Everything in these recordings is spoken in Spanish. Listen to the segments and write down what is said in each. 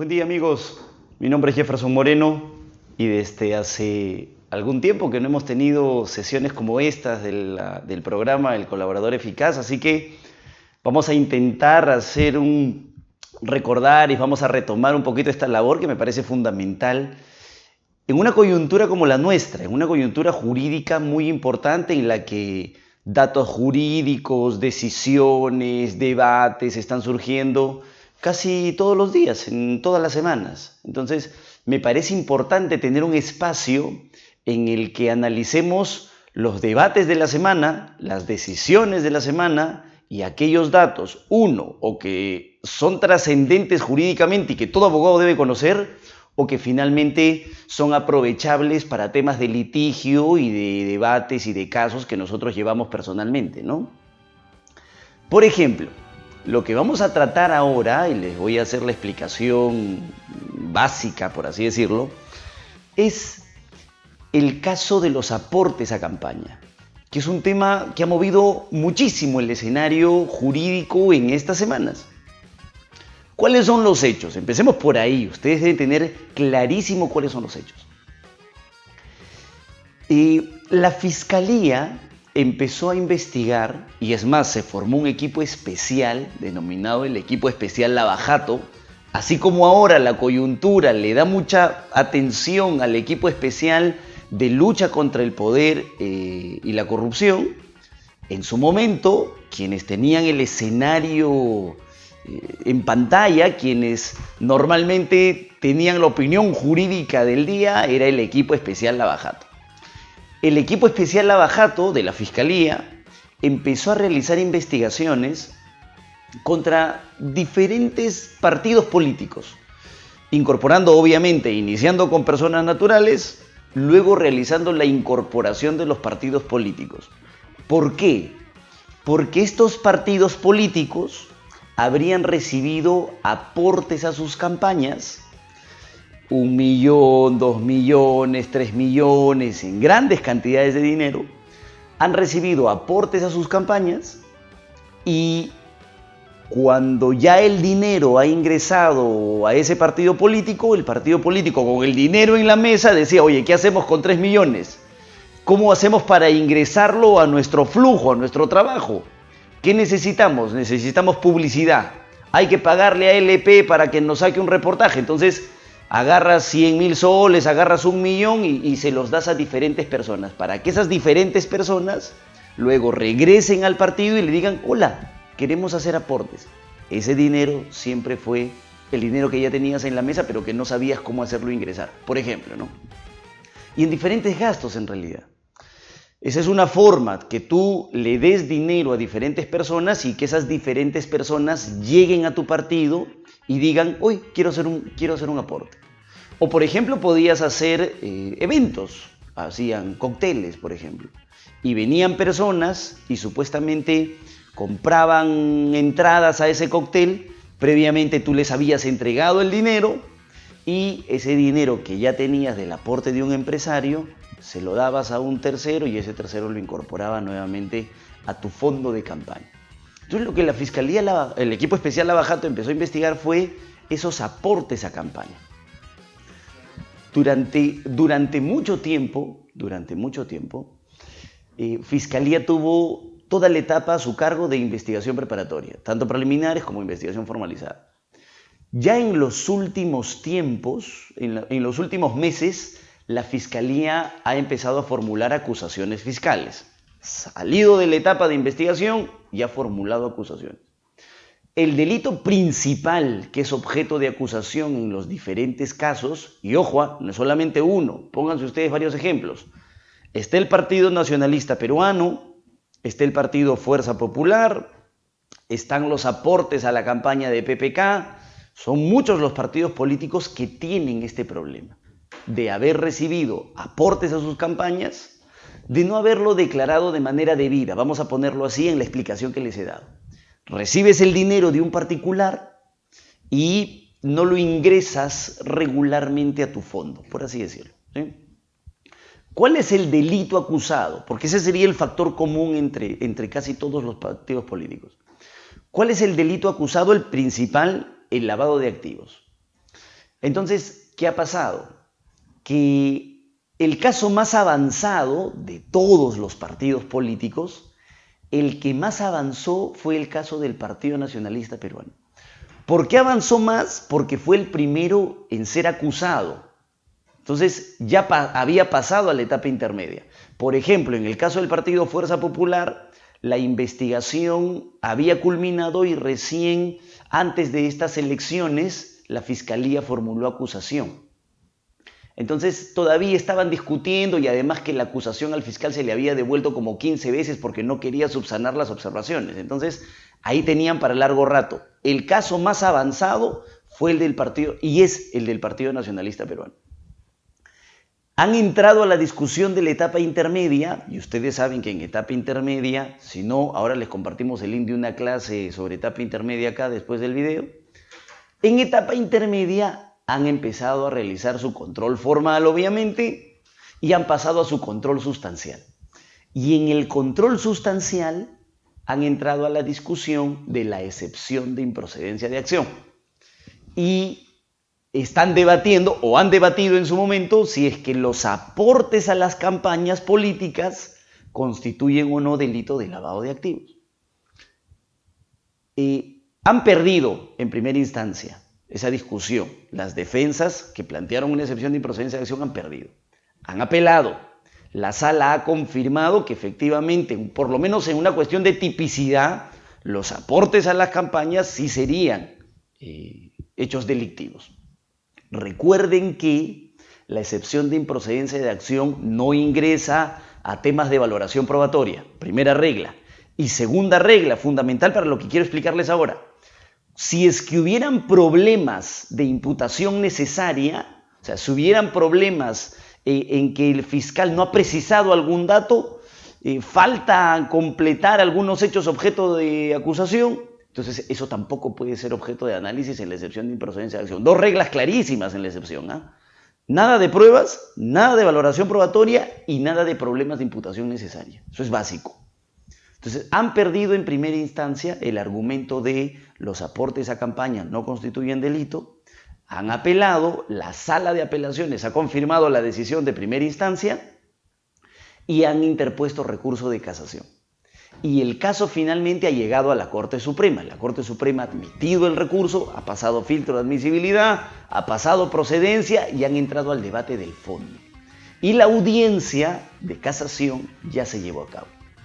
Buen día amigos, mi nombre es Jefferson Moreno y desde hace algún tiempo que no hemos tenido sesiones como estas del programa El Colaborador Eficaz, así que vamos a intentar recordar y vamos a retomar un poquito esta labor que me parece fundamental en una coyuntura como la nuestra, en una coyuntura jurídica muy importante en la que datos jurídicos, decisiones, debates están surgiendo casi todos los días, en todas las semanas. Entonces, me parece importante tener un espacio en el que analicemos los debates de la semana, las decisiones de la semana y aquellos datos, o que son trascendentes jurídicamente y que todo abogado debe conocer, o que finalmente son aprovechables para temas de litigio y de debates y de casos que nosotros llevamos personalmente, ¿no? Por ejemplo, lo que vamos a tratar ahora, y les voy a hacer la explicación básica, por así decirlo, es el caso de los aportes a campaña, que es un tema que ha movido muchísimo el escenario jurídico en estas semanas. ¿Cuáles son los hechos? Empecemos por ahí. Ustedes deben tener clarísimo cuáles son los hechos. La Fiscalía empezó a investigar, y es más, se formó un equipo especial, denominado el Equipo Especial Lava Jato. Así como ahora la coyuntura le da mucha atención al Equipo Especial de Lucha contra el Poder y la Corrupción, en su momento, quienes tenían el escenario en pantalla, quienes normalmente tenían la opinión jurídica del día, era el Equipo Especial Lava Jato. El Equipo Especial Lava Jato de la Fiscalía empezó a realizar investigaciones contra diferentes partidos políticos, incorporando obviamente, iniciando con personas naturales, luego realizando la incorporación de los partidos políticos. ¿Por qué? Porque estos partidos políticos habrían recibido aportes a sus campañas, 1 millón, 2 millones, 3 millones, en grandes cantidades de dinero, han recibido aportes a sus campañas y cuando ya el dinero ha ingresado a ese partido político, el partido político con el dinero en la mesa decía, oye, ¿qué hacemos con 3 millones? ¿Cómo hacemos para ingresarlo a nuestro flujo, a nuestro trabajo? ¿Qué necesitamos? Necesitamos publicidad. Hay que pagarle a LP para que nos saque un reportaje. Entonces, agarras 100.000 soles, agarras 1 millón y se los das a diferentes personas, para que esas diferentes personas luego regresen al partido y le digan, hola, queremos hacer aportes. Ese dinero siempre fue el dinero que ya tenías en la mesa, pero que no sabías cómo hacerlo ingresar, por ejemplo, ¿no? Y en diferentes gastos, en realidad. Esa es una forma, que tú le des dinero a diferentes personas y que esas diferentes personas lleguen a tu partido y digan, hoy quiero hacer un aporte. O por ejemplo, podías hacer eventos, hacían cócteles, por ejemplo, y venían personas y supuestamente compraban entradas a ese cóctel, previamente tú les habías entregado el dinero y ese dinero que ya tenías del aporte de un empresario, se lo dabas a un tercero y ese tercero lo incorporaba nuevamente a tu fondo de campaña. Entonces lo que la Fiscalía, el Equipo Especial Lava Jato empezó a investigar fue esos aportes a campaña. Durante mucho tiempo, Fiscalía tuvo toda la etapa a su cargo de investigación preparatoria, tanto preliminares como investigación formalizada. Ya en los últimos tiempos, en los últimos meses, la Fiscalía ha empezado a formular acusaciones fiscales. Salido de la etapa de investigación y ha formulado acusaciones. El delito principal que es objeto de acusación en los diferentes casos, y ojo, no es solamente uno, pónganse ustedes varios ejemplos. Está el Partido Nacionalista Peruano, está el Partido Fuerza Popular, están los aportes a la campaña de PPK. Son muchos los partidos políticos que tienen este problema de haber recibido aportes a sus campañas, de no haberlo declarado de manera debida. Vamos a ponerlo así en la explicación que les he dado. Recibes el dinero de un particular y no lo ingresas regularmente a tu fondo, por así decirlo, ¿sí? ¿Cuál es el delito acusado? Porque ese sería el factor común entre casi todos los partidos políticos. ¿Cuál es el delito acusado? El principal, el lavado de activos. Entonces, ¿qué ha pasado? Que el caso más avanzado de todos los partidos políticos, el que más avanzó fue el caso del Partido Nacionalista Peruano. ¿Por qué avanzó más? Porque fue el primero en ser acusado. Entonces ya había pasado a la etapa intermedia. Por ejemplo, en el caso del Partido Fuerza Popular, la investigación había culminado y recién antes de estas elecciones la Fiscalía formuló acusación. Entonces todavía estaban discutiendo y además que la acusación al fiscal se le había devuelto como 15 veces porque no quería subsanar las observaciones. Entonces ahí tenían para largo rato. El caso más avanzado fue el del partido y es el del Partido Nacionalista Peruano. Han entrado a la discusión de la etapa intermedia y ustedes saben que en etapa intermedia, si no, ahora les compartimos el link de una clase sobre etapa intermedia acá después del video. En etapa intermedia han empezado a realizar su control formal, obviamente, y han pasado a su control sustancial. Y en el control sustancial han entrado a la discusión de la excepción de improcedencia de acción. Y están debatiendo o han debatido en su momento si es que los aportes a las campañas políticas constituyen o no delito de lavado de activos. Han perdido en primera instancia esa discusión. Las defensas que plantearon una excepción de improcedencia de acción han perdido. Han apelado. La sala ha confirmado que efectivamente, por lo menos en una cuestión de tipicidad, los aportes a las campañas sí serían hechos delictivos. Recuerden que la excepción de improcedencia de acción no ingresa a temas de valoración probatoria, primera regla. Y segunda regla, fundamental para lo que quiero explicarles ahora. Si es que hubieran problemas de imputación necesaria, o sea, si hubieran problemas en que el fiscal no ha precisado algún dato, falta completar algunos hechos objeto de acusación, entonces eso tampoco puede ser objeto de análisis en la excepción de improcedencia de acción. Dos reglas clarísimas en la excepción, ¿eh? Nada de pruebas, nada de valoración probatoria y nada de problemas de imputación necesaria. Eso es básico. Entonces, han perdido en primera instancia el argumento de los aportes a campaña no constituyen delito, han apelado, la sala de apelaciones ha confirmado la decisión de primera instancia y han interpuesto recurso de casación. Y el caso finalmente ha llegado a la Corte Suprema. La Corte Suprema ha admitido el recurso, ha pasado filtro de admisibilidad, ha pasado procedencia y han entrado al debate del fondo. Y la audiencia de casación ya se llevó a cabo.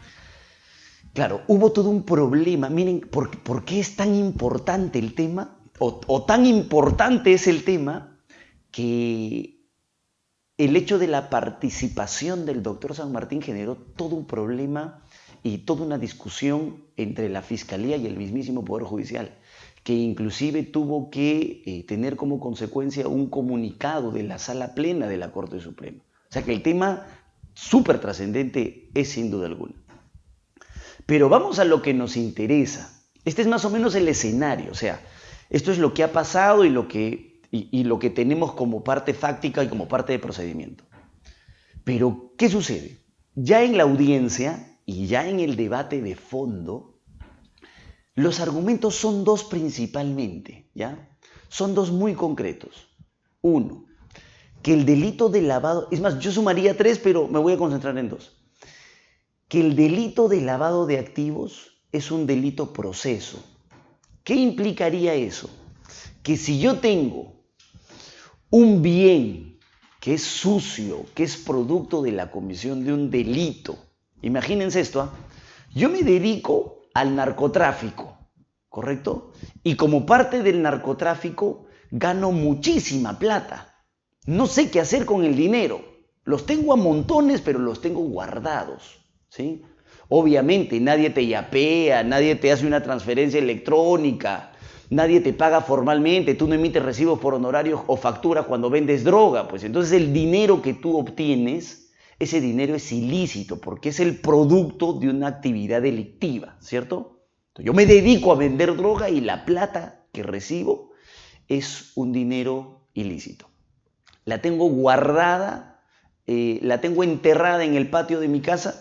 Claro, hubo todo un problema. Miren, ¿por qué es tan importante el tema? O tan importante es el tema que el hecho de la participación del doctor San Martín generó todo un problema y toda una discusión entre la Fiscalía y el mismísimo Poder Judicial, que inclusive tuvo que tener como consecuencia un comunicado de la Sala Plena de la Corte Suprema. O sea que el tema súper trascendente es sin duda alguna. Pero vamos a lo que nos interesa. Este es más o menos el escenario, o sea, esto es lo que ha pasado y lo que tenemos como parte fáctica y como parte de procedimiento. Pero, ¿qué sucede? Ya en la audiencia y ya en el debate de fondo, los argumentos son dos principalmente, ¿ya? Son dos muy concretos. Uno, que el delito de lavado, es más, yo sumaría tres, pero me voy a concentrar en dos. Que el delito de lavado de activos es un delito proceso. ¿Qué implicaría eso? Que si yo tengo un bien que es sucio, que es producto de la comisión de un delito, imagínense esto, ¿eh? Yo me dedico al narcotráfico, ¿correcto? Y como parte del narcotráfico gano muchísima plata. No sé qué hacer con el dinero. Los tengo a montones, pero los tengo guardados, ¿sí? Obviamente nadie te yapea, nadie te hace una transferencia electrónica, nadie te paga formalmente, tú no emites recibos por honorarios o facturas cuando vendes droga. Pues entonces el dinero que tú obtienes, ese dinero es ilícito porque es el producto de una actividad delictiva, ¿cierto? Entonces, yo me dedico a vender droga y la plata que recibo es un dinero ilícito. La tengo guardada, la tengo enterrada en el patio de mi casa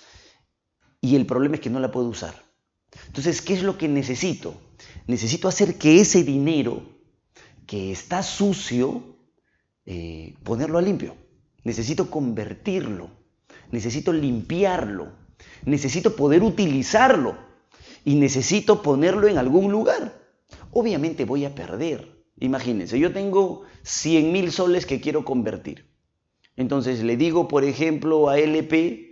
y el problema es que no la puedo usar. Entonces, ¿qué es lo que necesito? Necesito hacer que ese dinero que está sucio, ponerlo a limpio. Necesito convertirlo, necesito limpiarlo, necesito poder utilizarlo y necesito ponerlo en algún lugar. Obviamente voy a perder. Imagínense, yo tengo 100.000 soles que quiero convertir. Entonces le digo, por ejemplo, a LP,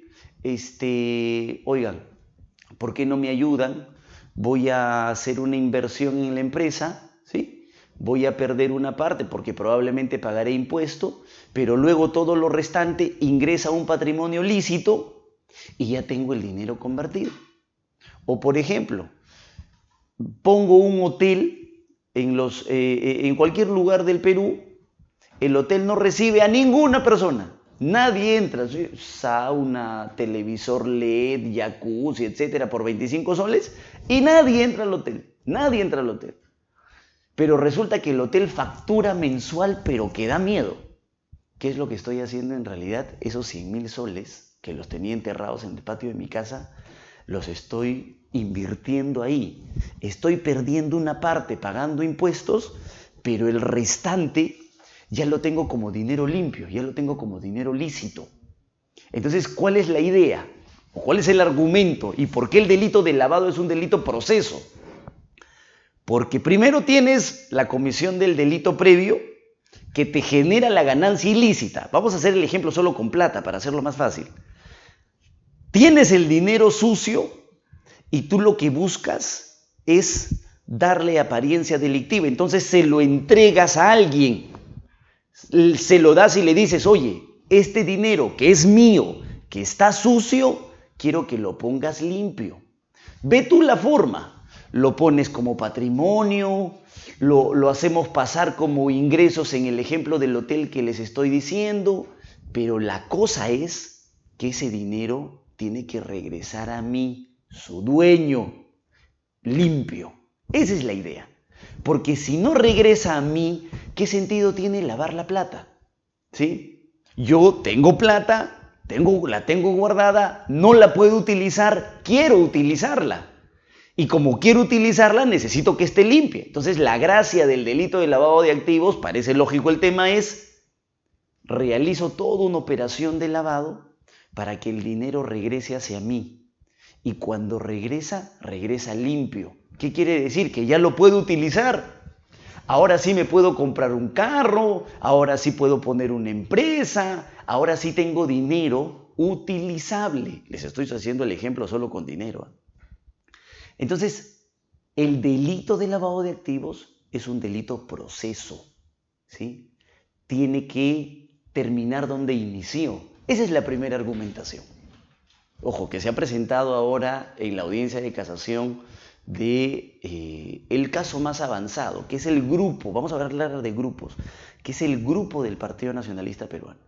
oigan, ¿por qué no me ayudan? Voy a hacer una inversión en la empresa, ¿sí? Voy a perder una parte porque probablemente pagaré impuesto, pero luego todo lo restante ingresa a un patrimonio lícito y ya tengo el dinero convertido. O por ejemplo, pongo un hotel en cualquier lugar del Perú, el hotel no recibe a ninguna persona. Nadie entra, ¿sí? Sauna, televisor LED, jacuzzi, etcétera, por 25 soles y nadie entra al hotel. Nadie entra al hotel. Pero resulta que el hotel factura mensual, pero que da miedo. ¿Qué es lo que estoy haciendo en realidad? Esos 100.000 soles que los tenía enterrados en el patio de mi casa, los estoy invirtiendo ahí. Estoy perdiendo una parte pagando impuestos, pero el restante ya lo tengo como dinero limpio, ya lo tengo como dinero lícito. Entonces, ¿cuál es la idea? ¿O cuál es el argumento? ¿Y por qué el delito de lavado es un delito proceso? Porque primero tienes la comisión del delito previo que te genera la ganancia ilícita. Vamos a hacer el ejemplo solo con plata para hacerlo más fácil. Tienes el dinero sucio y tú lo que buscas es darle apariencia delictiva. Entonces se lo entregas a alguien. Se lo das y le dices, oye, este dinero que es mío, que está sucio, quiero que lo pongas limpio. Ve tú la forma, lo pones como patrimonio, lo hacemos pasar como ingresos en el ejemplo del hotel que les estoy diciendo, pero la cosa es que ese dinero tiene que regresar a mí, su dueño, limpio. Esa es la idea. Porque si no regresa a mí, ¿qué sentido tiene lavar la plata? ¿Sí? Yo tengo plata, la tengo guardada, no la puedo utilizar, quiero utilizarla. Y como quiero utilizarla, necesito que esté limpia. Entonces, la gracia del delito de lavado de activos, parece lógico el tema, es realizo toda una operación de lavado para que el dinero regrese hacia mí. Y cuando regresa, regresa limpio. ¿Qué quiere decir? Que ya lo puedo utilizar. Ahora sí me puedo comprar un carro, ahora sí puedo poner una empresa, ahora sí tengo dinero utilizable. Les estoy haciendo el ejemplo solo con dinero. Entonces, el delito de lavado de activos es un delito proceso, ¿sí? Tiene que terminar donde inició. Esa es la primera argumentación. Ojo, que se ha presentado ahora en la audiencia de casación el caso más avanzado, que es el grupo, vamos a hablar de grupos, que es el grupo del Partido Nacionalista Peruano.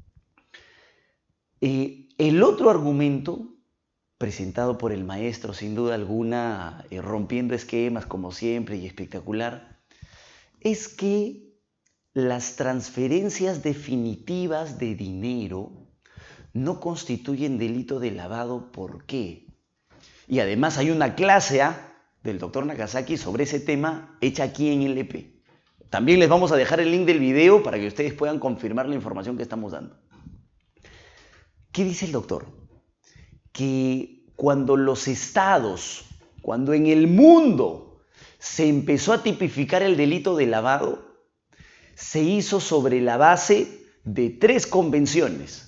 El otro argumento presentado por el maestro, sin duda alguna, rompiendo esquemas como siempre y espectacular, es que las transferencias definitivas de dinero no constituyen delito de lavado. ¿Por qué? Y además hay una clase del doctor Nakazaki sobre ese tema hecha aquí en LP. También les vamos a dejar el link del video para que ustedes puedan confirmar la información que estamos dando. ¿Qué dice el doctor? Que cuando los estados, cuando en el mundo se empezó a tipificar el delito de lavado, se hizo sobre la base de 3 convenciones.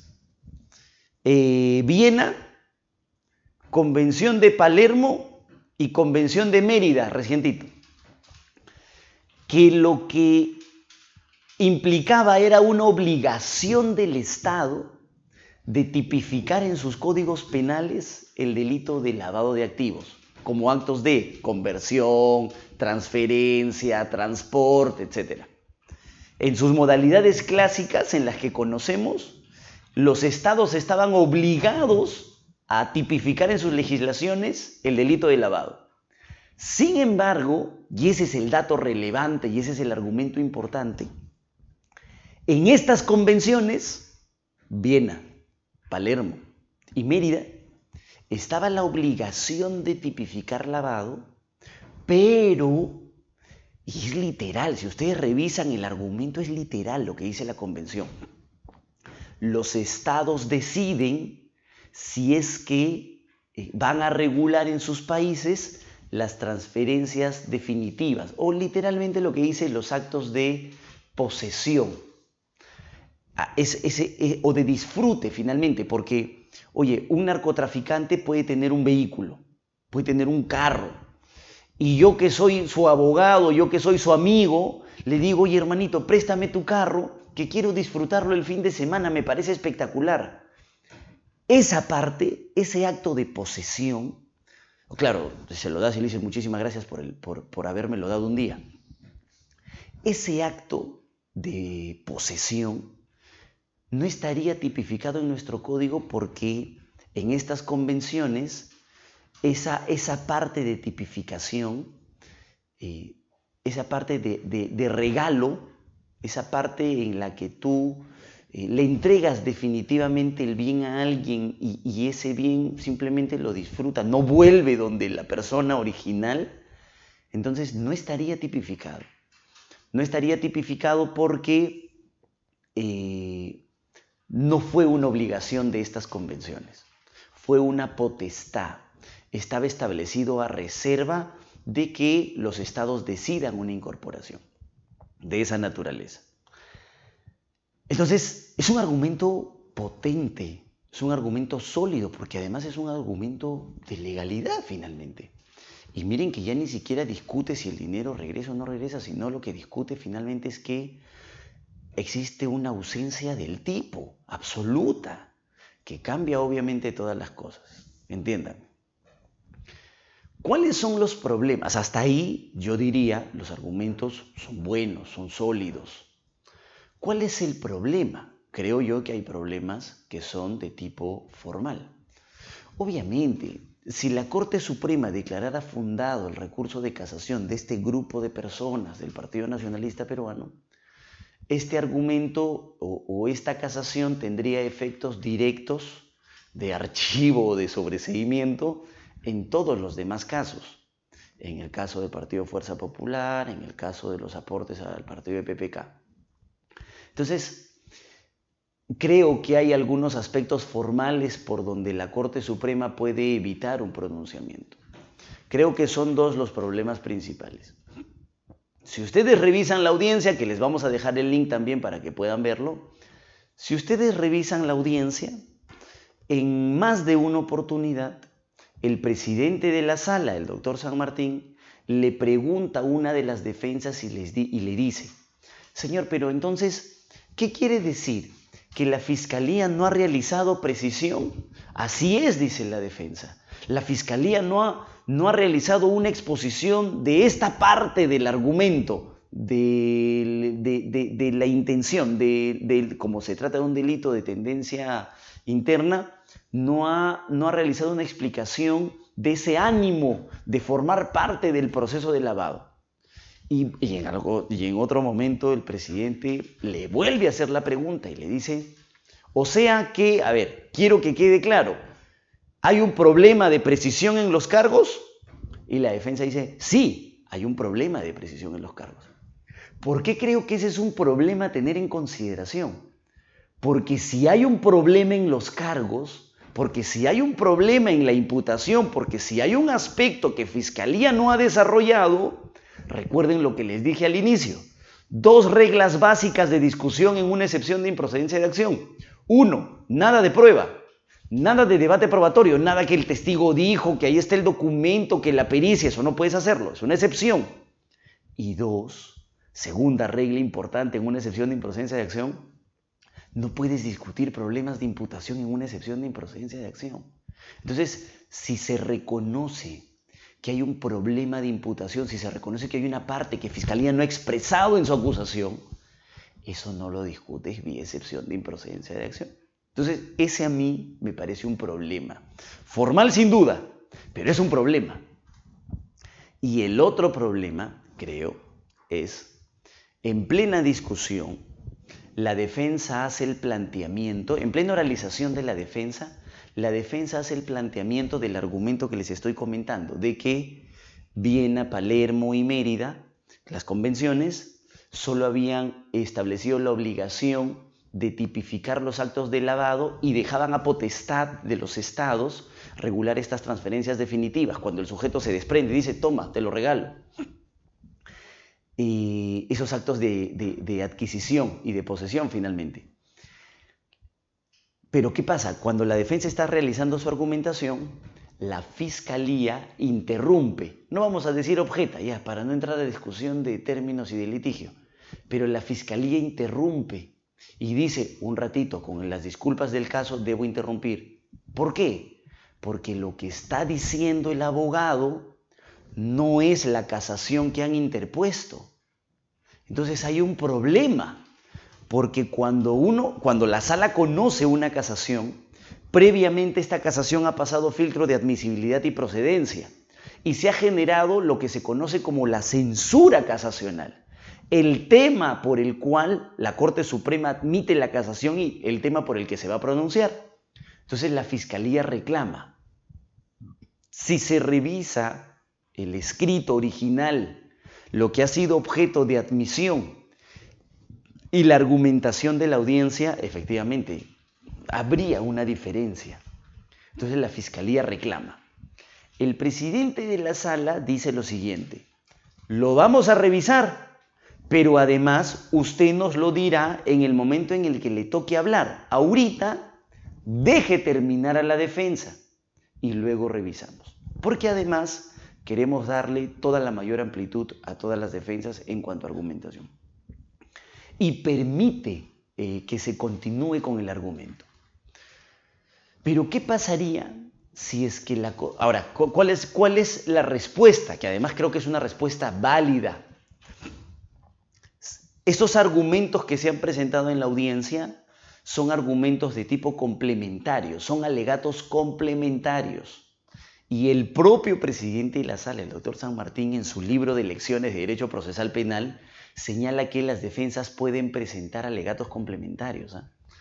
Viena, Convención de Palermo y Convención de Mérida, recientito. Que lo que implicaba era una obligación del Estado de tipificar en sus códigos penales el delito de lavado de activos, como actos de conversión, transferencia, transporte, etc. En sus modalidades clásicas en las que conocemos, los estados estaban obligados a tipificar en sus legislaciones el delito de lavado. Sin embargo, y ese es el dato relevante y ese es el argumento importante, en estas convenciones, Viena, Palermo y Mérida, estaba la obligación de tipificar lavado, pero Y es literal, si ustedes revisan el argumento, es literal lo que dice la convención. Los estados deciden si es que van a regular en sus países las transferencias definitivas, o literalmente lo que dice los actos de posesión, o de disfrute finalmente, porque, oye, un narcotraficante puede tener un vehículo, puede tener un carro, y yo que soy su abogado, yo que soy su amigo, le digo, oye hermanito, préstame tu carro, que quiero disfrutarlo el fin de semana, me parece espectacular. Esa parte, ese acto de posesión, claro, se lo das y le dices muchísimas gracias por habérmelo dado un día. Ese acto de posesión no estaría tipificado en nuestro código porque en estas convenciones esa parte de tipificación, esa parte de regalo, esa parte en la que tú le entregas definitivamente el bien a alguien y ese bien simplemente lo disfruta, no vuelve donde la persona original, entonces no estaría tipificado. No estaría tipificado porque no fue una obligación de estas convenciones, fue una potestad. Estaba establecido a reserva de que los estados decidan una incorporación de esa naturaleza. Entonces, es un argumento potente, es un argumento sólido, porque además es un argumento de legalidad finalmente. Y miren que ya ni siquiera discute si el dinero regresa o no regresa, sino lo que discute finalmente es que existe una ausencia del tipo, absoluta, que cambia obviamente todas las cosas. Entiendan. ¿Cuáles son los problemas? Hasta ahí yo diría, los argumentos son buenos, son sólidos. ¿Cuál es el problema? Creo yo que hay problemas que son de tipo formal. Obviamente, si la Corte Suprema declarara fundado el recurso de casación de este grupo de personas del Partido Nacionalista Peruano, este argumento o esta casación tendría efectos directos de archivo o de sobreseimiento en todos los demás casos. En el caso del Partido Fuerza Popular, en el caso de los aportes al partido de PPK. Entonces, creo que hay algunos aspectos formales por donde la Corte Suprema puede evitar un pronunciamiento. Creo que son dos los problemas principales. Si ustedes revisan la audiencia, que les vamos a dejar el link también para que puedan verlo, si ustedes revisan la audiencia, en más de una oportunidad, el presidente de la sala, el doctor San Martín, le pregunta a una de las defensas y le dice, señor, pero entonces, ¿qué quiere decir? ¿Que la Fiscalía no ha realizado precisión? Así es, dice la defensa. La Fiscalía no ha realizado una exposición de esta parte del argumento, de la intención, como se trata de un delito de tendencia interna, no ha realizado una explicación de ese ánimo de formar parte del proceso de lavado. Y en otro momento el presidente le vuelve a hacer la pregunta y le dice, o sea que, a ver, quiero que quede claro, ¿hay un problema de precisión en los cargos? Y la defensa dice, sí, hay un problema de precisión en los cargos. ¿Por qué creo que ese es un problema a tener en consideración? Porque si hay un problema en los cargos, porque si hay un problema en la imputación, porque si hay un aspecto que Fiscalía no ha desarrollado, recuerden lo que les dije al inicio, dos reglas básicas de discusión en una excepción de improcedencia de acción. Uno, nada de prueba, nada de debate probatorio, nada que el testigo dijo, que ahí está el documento, que la pericia, eso no puedes hacerlo, es una excepción. Y dos, segunda regla importante en una excepción de improcedencia de acción, no puedes discutir problemas de imputación en una excepción de improcedencia de acción. Entonces, si se reconoce que hay un problema de imputación, si se reconoce que hay una parte que Fiscalía no ha expresado en su acusación, eso no lo discutes vía excepción de improcedencia de acción. Entonces, ese a mí me parece un problema. Formal sin duda, pero es un problema. Y el otro problema, creo, es en plena discusión, la defensa hace el planteamiento, en plena oralización de la defensa hace el planteamiento del argumento que les estoy comentando, de que Viena, Palermo y Mérida las convenciones solo habían establecido la obligación de tipificar los actos de lavado y dejaban a potestad de los estados regular estas transferencias definitivas. Cuando el sujeto se desprende y dice, toma, te lo regalo. Esos actos de adquisición y de posesión finalmente. Pero ¿qué pasa? Cuando la defensa está realizando su argumentación, la fiscalía interrumpe. No vamos a decir objeta, ya, para no entrar a discusión de términos y de litigio. Pero la fiscalía interrumpe y dice, un ratito, con las disculpas del caso, debo interrumpir. ¿Por qué? Porque lo que está diciendo el abogado no es la casación que han interpuesto. Entonces hay un problema, porque cuando la sala conoce una casación, previamente esta casación ha pasado filtro de admisibilidad y procedencia y se ha generado lo que se conoce como la censura casacional. El tema por el cual la Corte Suprema admite la casación y el tema por el que se va a pronunciar. Entonces la Fiscalía reclama. Si se revisa el escrito original, lo que ha sido objeto de admisión y la argumentación de la audiencia, efectivamente, habría una diferencia. Entonces la Fiscalía reclama. El presidente de la sala dice lo siguiente: lo vamos a revisar, pero además usted nos lo dirá en el momento en el que le toque hablar. Ahorita deje terminar a la defensa y luego revisamos. Porque además queremos darle toda la mayor amplitud a todas las defensas en cuanto a argumentación. Y permite que se continúe con el argumento. Pero ¿qué pasaría si es que la... Ahora, ¿cuál es la respuesta? Que además creo que es una respuesta válida. Estos argumentos que se han presentado en la audiencia son argumentos de tipo complementario, son alegatos complementarios. Y el propio presidente de la sala, el doctor San Martín, en su libro de Lecciones de Derecho Procesal Penal, señala que las defensas pueden presentar alegatos complementarios.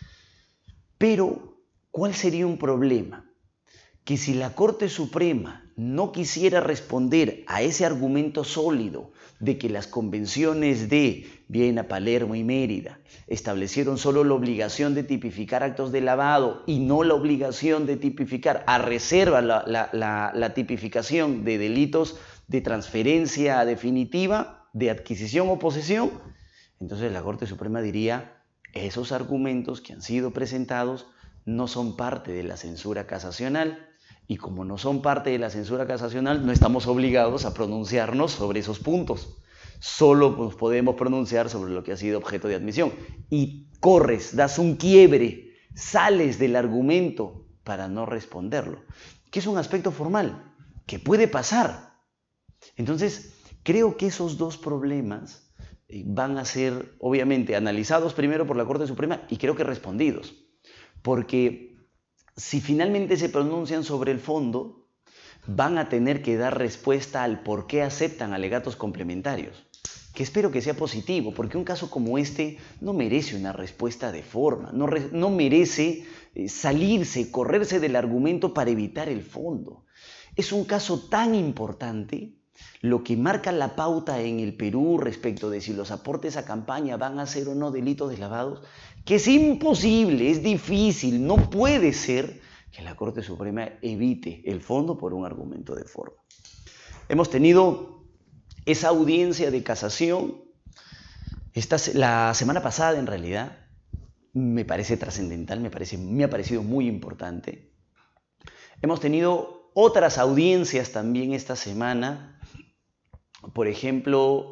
Pero, ¿cuál sería un problema? Que si la Corte Suprema no quisiera responder a ese argumento sólido de que las convenciones de Viena, Palermo y Mérida establecieron solo la obligación de tipificar actos de lavado y no la obligación de tipificar, a reserva la tipificación de delitos de transferencia definitiva, de adquisición o posesión, entonces la Corte Suprema diría, esos argumentos que han sido presentados no son parte de la censura casacional, y como no son parte de la censura casacional, no estamos obligados a pronunciarnos sobre esos puntos. Solo nos podemos pronunciar sobre lo que ha sido objeto de admisión. Y corres, das un quiebre, sales del argumento para no responderlo, que es un aspecto formal, que puede pasar. Entonces, creo que esos dos problemas van a ser, obviamente, analizados primero por la Corte Suprema y creo que respondidos. Porque si finalmente se pronuncian sobre el fondo, van a tener que dar respuesta al por qué aceptan alegatos complementarios, que espero que sea positivo, porque un caso como este no merece una respuesta de forma, no merece salirse, correrse del argumento para evitar el fondo. Es un caso tan importante, lo que marca la pauta en el Perú respecto de si los aportes a campaña van a ser o no delitos de lavados, que es imposible, es difícil, no puede ser que la Corte Suprema evite el fondo por un argumento de forma. Hemos tenido esa audiencia de casación, la semana pasada en realidad, me parece trascendental, me ha parecido muy importante. Hemos tenido otras audiencias también esta semana. Por ejemplo,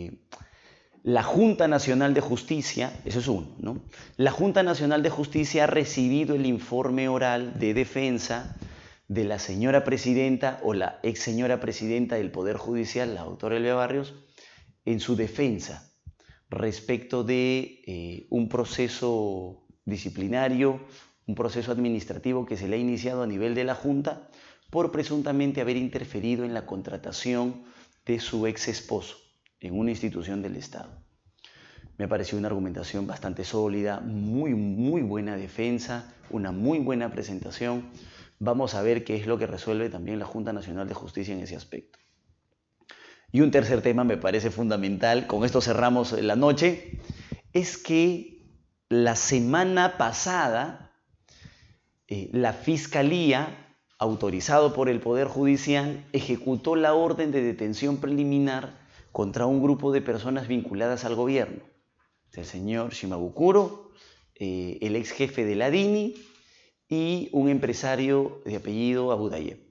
la Junta Nacional de Justicia, eso es uno, ¿no? La Junta Nacional de Justicia ha recibido el informe oral de defensa de la señora presidenta o la ex señora presidenta del Poder Judicial, la doctora Elvia Barrios, en su defensa respecto de un proceso disciplinario, un proceso administrativo que se le ha iniciado a nivel de la Junta por presuntamente haber interferido en la contratación de su ex esposo en una institución del Estado. Me ha parecido una argumentación bastante sólida, muy buena defensa, una muy buena presentación. Vamos a ver qué es lo que resuelve también la Junta Nacional de Justicia en ese aspecto. Y un tercer tema me parece fundamental, con esto cerramos la noche, es que la semana pasada la Fiscalía, autorizado por el Poder Judicial, ejecutó la orden de detención preliminar contra un grupo de personas vinculadas al gobierno. El señor Shimabukuro, el ex jefe de la DINI y un empresario de apellido Abudayev.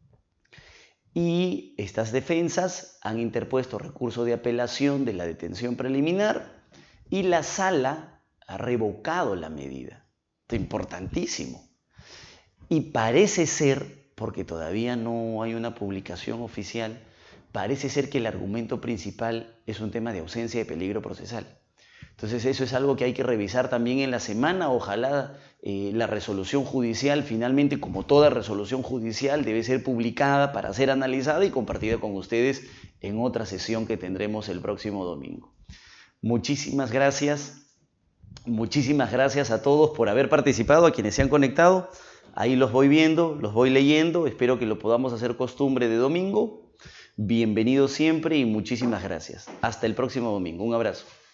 Y estas defensas han interpuesto recurso de apelación de la detención preliminar y la sala ha revocado la medida. Esto es importantísimo. Y parece ser, porque todavía no hay una publicación oficial, parece ser que el argumento principal es un tema de ausencia de peligro procesal. Entonces eso es algo que hay que revisar también en la semana. Ojalá la resolución judicial, finalmente, como toda resolución judicial, debe ser publicada para ser analizada y compartida con ustedes en otra sesión que tendremos el próximo domingo. Muchísimas gracias a todos por haber participado, a quienes se han conectado. Ahí los voy viendo, los voy leyendo, espero que lo podamos hacer costumbre de domingo. Bienvenidos siempre y muchísimas gracias. Hasta el próximo domingo. Un abrazo.